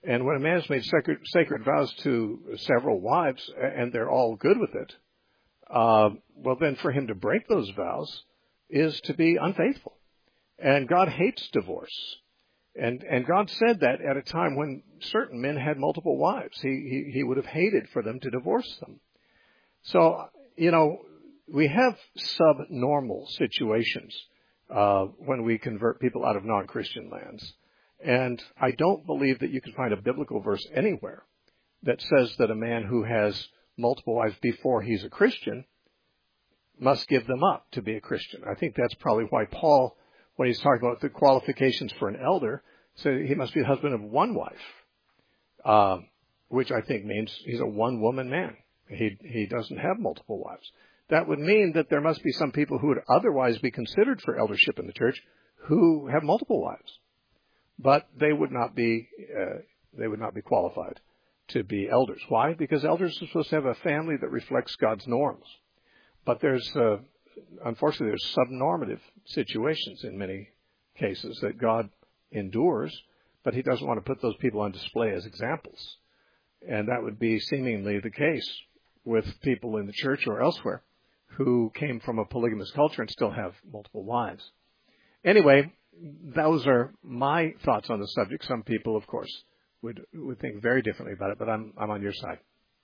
And when a man has made sacred, sacred vows to several wives, and they're all good with it, uh, well, then for him to break those vows is to be unfaithful. And God hates divorce. And and God said that at a time when certain men had multiple wives. He, he, he would have hated for them to divorce them. So, you know, we have subnormal situations uh, when we convert people out of non-Christian lands. And I don't believe that you can find a biblical verse anywhere that says that a man who has multiple wives before he's a Christian must give them up to be a Christian. I think that's probably why Paul, when he's talking about the qualifications for an elder, said he must be the husband of one wife, uh, which I think means he's a one-woman man. He he doesn't have multiple wives. That would mean that there must be some people who would otherwise be considered for eldership in the church who have multiple wives, but they would not be uh, they would not be qualified to be elders. Why? Because elders are supposed to have a family that reflects God's norms. But there's uh, unfortunately there's subnormative situations in many cases that God endures, but He doesn't want to put those people on display as examples. And that would be seemingly the case with people in the church or elsewhere who came from a polygamous culture and still have multiple wives. Anyway, those are my thoughts on the subject. Some people, of course, would would think very differently about it, but I'm I'm on your side.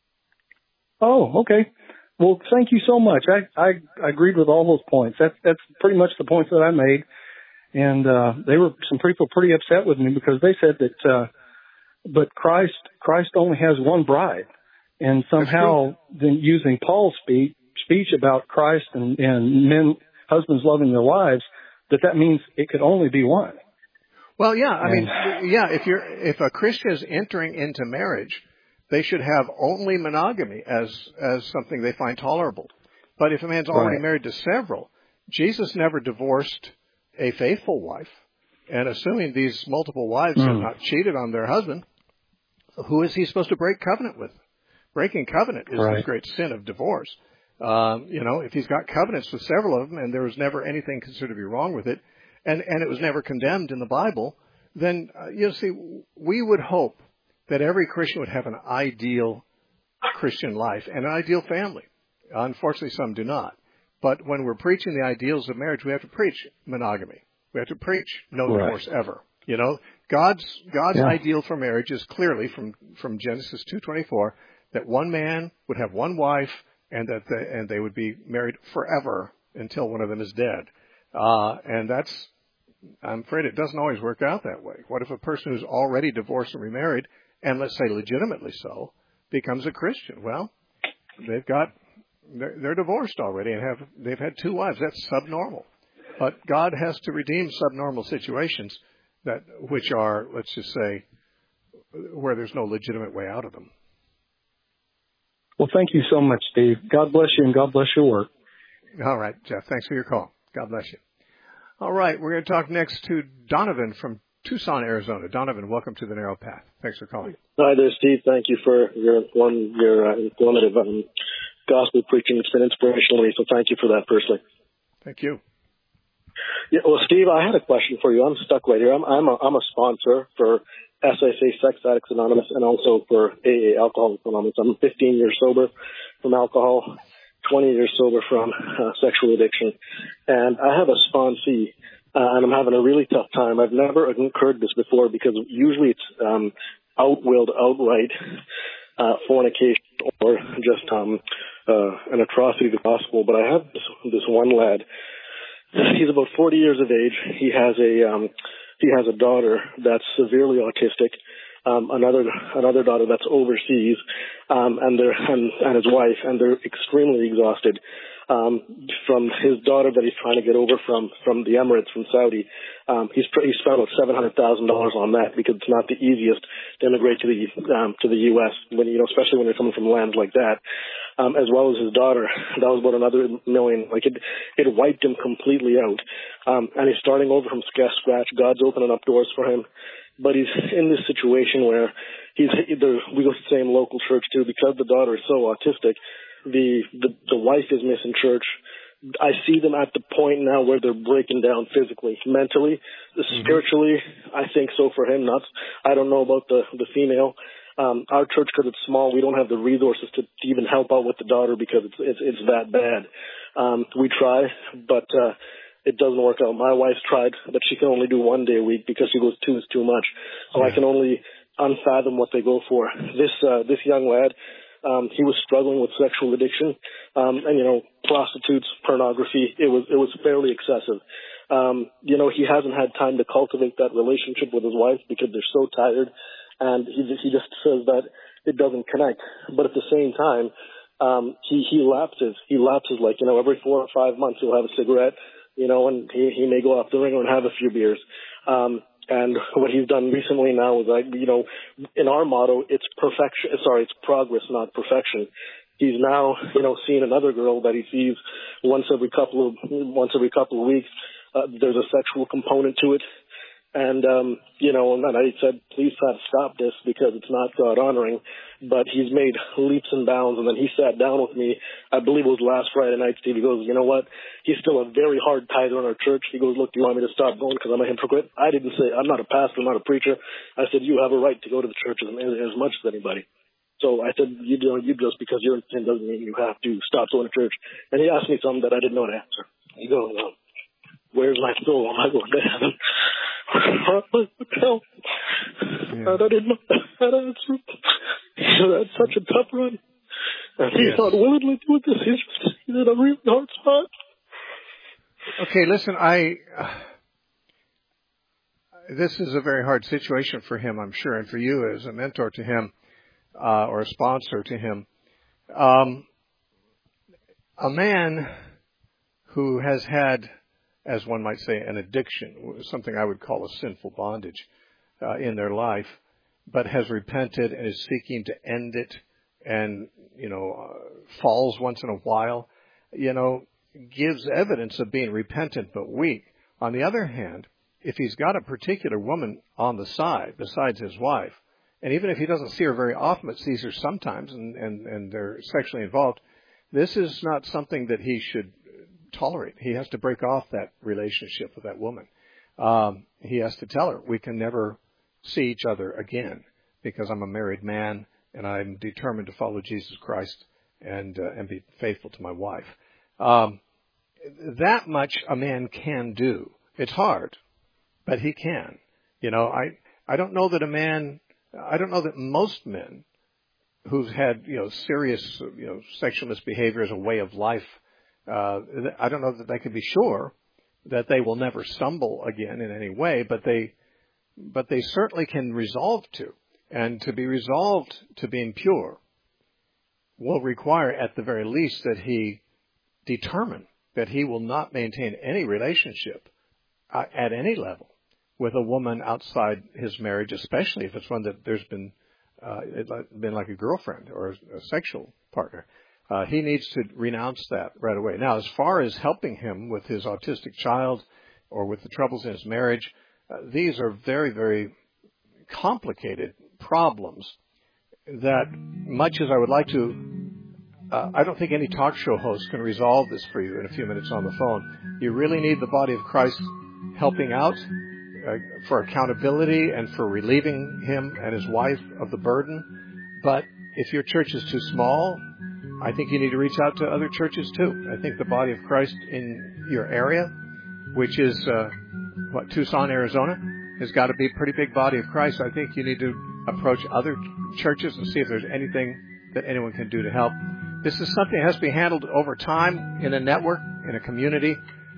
Oh, okay. Well, thank you so much. I, I, I agreed with all those points. That's that's pretty much the points that I made, and uh, they were some people pretty upset with me because they said that, uh, but Christ Christ only has one bride, and somehow then using Paul's speech speech about Christ and, and men husbands loving their wives, that that means it could only be one. Well, yeah, I mean, yeah, if you're if a Christian is entering into marriage, they should have only monogamy as as something they find tolerable. But if a man's already right. married to several, Jesus never divorced a faithful wife. And assuming these multiple wives mm. have not cheated on their husband, who is he supposed to break covenant with? Breaking covenant is right. the great sin of divorce. Um, you know, if he's got covenants with several of them and there was never anything considered to be wrong with it, and, and it was never condemned in the Bible, then, uh, you see, we would hope that every Christian would have an ideal Christian life and an ideal family. Unfortunately, some do not. But when we're preaching the ideals of marriage, we have to preach monogamy. We have to preach no right. divorce ever. You know, God's God's yeah. ideal for marriage is clearly from, from Genesis two twenty-four that one man would have one wife and that they, and they would be married forever until one of them is dead. Uh, and that's, I'm afraid it doesn't always work out that way. What if a person who's already divorced and remarried, and let's say legitimately so, becomes a Christian? Well, they've got, they're, they're divorced already and have, they've had two wives. That's subnormal. But God has to redeem subnormal situations that, which are, let's just say, where there's no legitimate way out of them. Well, thank you so much, Steve. God bless you and God bless your work. All right, Jeff. Thanks for your call. God bless you. All right, we're going to talk next to Donovan from Tucson, Arizona. Donovan, welcome to the Narrow Path. Thanks for calling. Hi there, Steve. Thank you for your one your uh, informative um, gospel preaching. It's been inspirational to me, so thank you for that personally. Thank you. Yeah, well, Steve, I had a question for you. I'm stuck right here. I'm I'm a, I'm a sponsor for S I C, Sex Addicts Anonymous, and also for A A, Alcoholics Anonymous. I'm fifteen years sober from alcohol, twenty years sober from uh, sexual addiction, and I have a sponsee. Uh, and I'm having a really tough time. I've never incurred this before because usually it's um, outwilled outright uh, fornication or just um, uh, an atrocity of the gospel. But I have this, this one lad. He's about forty years of age. He has a um, he has a daughter that's severely autistic. Um, another another daughter that's overseas, um, and they're and, and his wife, and they're extremely exhausted. Um, from his daughter that he's trying to get over from, from the Emirates, from Saudi. Um, he's, he spent about seven hundred thousand dollars on that because it's not the easiest to immigrate to the, um, to the U S when, you know, especially when you're coming from lands like that. Um, as well as his daughter. That was about another million. Like it, it wiped him completely out. Um, and he's starting over from scratch. God's opening up doors for him. But he's in this situation where he's, we go to the same local church too, because the daughter is so autistic. The, the the wife is missing church. I see them at the point now where they're breaking down physically, mentally, mm-hmm. spiritually. I think so for him. Not, I don't know about the the female. Um, our church, because it's small, we don't have the resources to, to even help out with the daughter because it's it's, it's that bad. Um, we try, but uh, it doesn't work out. My wife's tried, but she can only do one day a week because she goes two is too much. So yeah. I can only unfathom what they go for. This uh, this young lad. Um, he was struggling with sexual addiction, um, and, you know, prostitutes, pornography. It was, it was fairly excessive. Um, you know, he hasn't had time to cultivate that relationship with his wife because they're so tired, and he, he just says that it doesn't connect. But at the same time, um, he, he lapses. He lapses like, you know, every four or five months he'll have a cigarette, you know, and he, he may go off the ringer and have a few beers. Um, And what he's done recently now is, like, you know, in our motto, it's perfection. Sorry, it's progress, not perfection. He's now, you know, seeing another girl that he sees once every couple of once every couple of weeks. Uh, there's a sexual component to it, and um, you know, and then I said, please try to stop this because it's not God honoring. But he's made leaps and bounds, and then he sat down with me. I believe it was last Friday night. Steve, he goes, you know what? He's still a very hard tither in our church. He goes, look, do you want me to stop going because I'm a hypocrite? I didn't say, I'm not a pastor, I'm not a preacher. I said, you have a right to go to the church as, as much as anybody. So I said, you know, you just because you're in sin doesn't mean you have to stop going to church. And he asked me something that I didn't know how to answer. He goes, well, where's my soul? Am I going to heaven? What the hell? Yeah. I didn't know that answer. That's such a tough run. And he's yes. not willingly doing this. He's just he's in a really hard spot. Okay, listen, I. Uh, this is a very hard situation for him, I'm sure, and for you as a mentor to him uh, or a sponsor to him. Um, a man who has had, as one might say, an addiction, something I would call a sinful bondage uh, in their life, but has repented and is seeking to end it and, you know, uh, falls once in a while, you know, gives evidence of being repentant but weak. On the other hand, if he's got a particular woman on the side besides his wife, and even if he doesn't see her very often but sees her sometimes and, and, and they're sexually involved, this is not something that he should tolerate. He has to break off that relationship with that woman. Um, he has to tell her, we can never see each other again because I'm a married man and I'm determined to follow Jesus Christ and uh, and be faithful to my wife. Um, that much a man can do. It's hard, but he can. You know, I I don't know that a man, I don't know that most men who've had, you know, serious, you know, sexual misbehavior as a way of life, uh, I don't know that they can be sure that they will never stumble again in any way, but they, but they certainly can resolve to. And to be resolved to being pure will require at the very least that he determine that he will not maintain any relationship uh, at any level with a woman outside his marriage, especially if it's one that there's been uh, been like a girlfriend or a sexual partner. Uh, he needs to renounce that right away. Now, as far as helping him with his autistic child or with the troubles in his marriage, uh, these are very, very complicated problems that, much as I would like to, uh, I don't think any talk show host can resolve this for you in a few minutes on the phone. You really need the body of Christ helping out uh, for accountability and for relieving him and his wife of the burden. But if your church is too small, I think you need to reach out to other churches too. I think the body of Christ in your area, which is, uh, what, Tucson, Arizona, has got to be a pretty big body of Christ. I think you need to approach other churches and see if there's anything that anyone can do to help. This is something that has to be handled over time in a network, in a community.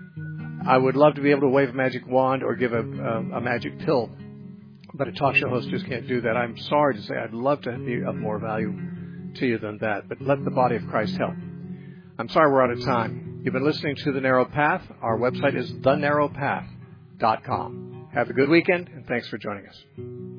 I would love to be able to wave a magic wand or give a, a, a magic pill, but a talk show host just can't do that. I'm sorry to say I'd love to be of more value to you than that, but let the body of Christ help. I'm sorry we're out of time. You've been listening to The Narrow Path. Our website is the narrow path dot com. Have a good weekend, and thanks for joining us.